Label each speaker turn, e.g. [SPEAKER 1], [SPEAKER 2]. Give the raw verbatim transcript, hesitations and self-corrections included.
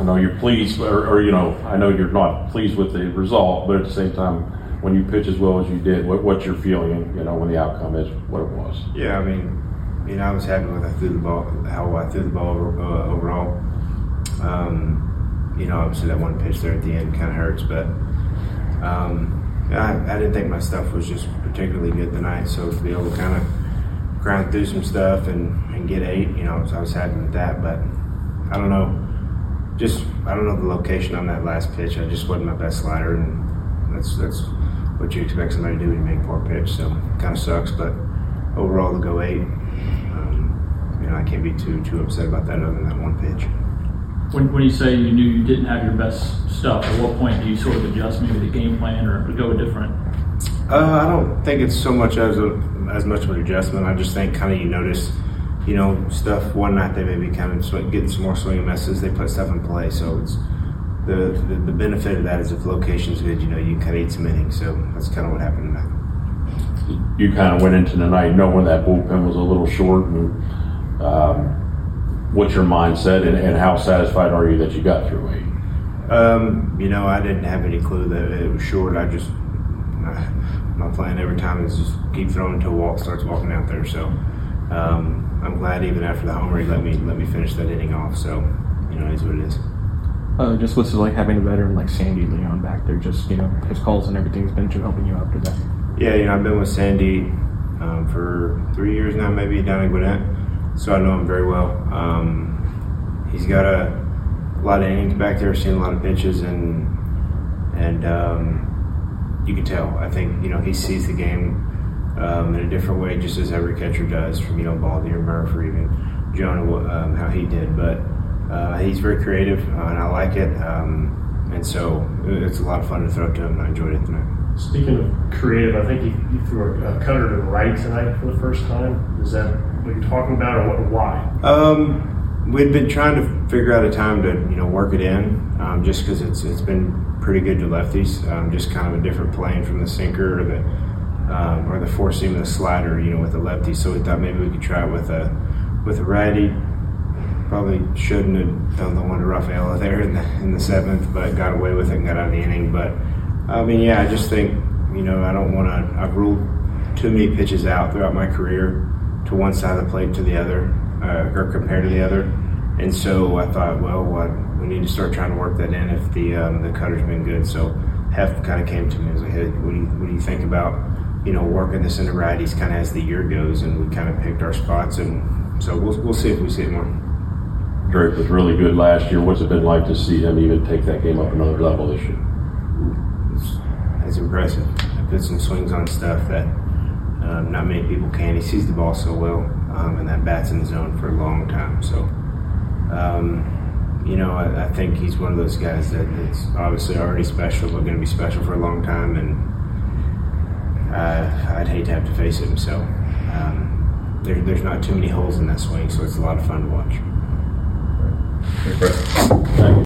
[SPEAKER 1] I know you're pleased, or, or you know, I know you're not pleased with the result, but at the same time, when you pitch as well as you did, what, what's your feeling, you know, when the outcome is what it was?
[SPEAKER 2] Yeah, I mean, you know, I was happy with I threw the ball, how I threw the ball uh, overall. Um, you know, obviously that one pitch there at the end kind of hurts, but um, I, I didn't think my stuff was just particularly good tonight. So to be able to kind of grind through some stuff and, and get eight, you know, so I was happy with that. But I don't know, just I don't know the location on that last pitch. I just wasn't my best slider, and that's that's what you expect somebody to do when you make a poor pitch. So it kind of sucks, but overall to go eight, um, you know, I can't be too too upset about that other than that one pitch.
[SPEAKER 3] When, when you say you knew you didn't have your best stuff, at what point do you sort of adjust maybe the game plan or go a different?
[SPEAKER 2] Uh, I don't think it's so much as a, as much of an adjustment. I just think kind of you notice, you know, stuff one night they maybe kind of swing, getting some more swinging misses. They put stuff in play, so it's the, the the benefit of that is if location's good, you know, you can kind of eat some innings. So that's kind of what happened tonight.
[SPEAKER 1] You kind of went into the night knowing that bullpen was a little short, and um, what's your mindset, and, and how satisfied are you that you got through eight?
[SPEAKER 2] Um, you know, I didn't have any clue that it was short. I just, my plan every time is just keep throwing until Walt starts walking out there. So um, I'm glad even after the homer he let me let me finish that inning off. So you know, it is what it is.
[SPEAKER 4] Uh, just what's it like having a veteran like Sandy Leon back there? Just, you know, his calls and everything's been helping you out through that.
[SPEAKER 2] Yeah, you know, I've been with Sandy um, for three years now, maybe down in Gwinnett. So I know him very well. Um, he's got a, a lot of innings back there, seen a lot of pitches, and and um, you can tell. I think, you know, he sees the game um, in a different way, just as every catcher does, from, you know, Baldy or Murph or even Jonah, um, how he did. But uh, he's very creative, uh, and I like it. Um, and so it's a lot of fun to throw to him, and I enjoyed it tonight.
[SPEAKER 5] Speaking of creative, I think you, you threw a, a cutter to the right tonight for the first time. Is that what you're talking about, or what, why?
[SPEAKER 2] Um, we'd been trying to figure out a time to, you know, work it in, um, just because it's it's been pretty good to lefties. Um, just kind of a different plane from the sinker or the um, or the four seam and the slider, you know, with the lefty. So we thought maybe we could try it with a with a righty. Probably shouldn't have done the one to Rafaela there in the in the seventh, but got away with it and got out of the inning. But I mean, yeah, I just think, you know, I don't want to. I've ruled too many pitches out throughout my career to one side of the plate to the other, uh, or compared to the other. And so I thought, well, what, we need to start trying to work that in if the um, the cutter's been good. So Hef kind of came to me and was like, hey, what do you what do you think about, you know, working this into righties kind of as the year goes? And we kind of picked our spots, and so we'll we'll see if we see it more.
[SPEAKER 1] Drake was really good last year. What's it been like to see him even take that game up another level this year?
[SPEAKER 2] It's, it's impressive. I put some swings on stuff that um, not many people can. He sees the ball so well, um, and that bat's in the zone for a long time. So, um, you know, I, I think he's one of those guys that, that's obviously already special, but going to be special for a long time, and uh, I'd hate to have to face him. So um, there, there's not too many holes in that swing, so it's a lot of fun to watch.
[SPEAKER 1] Thank you.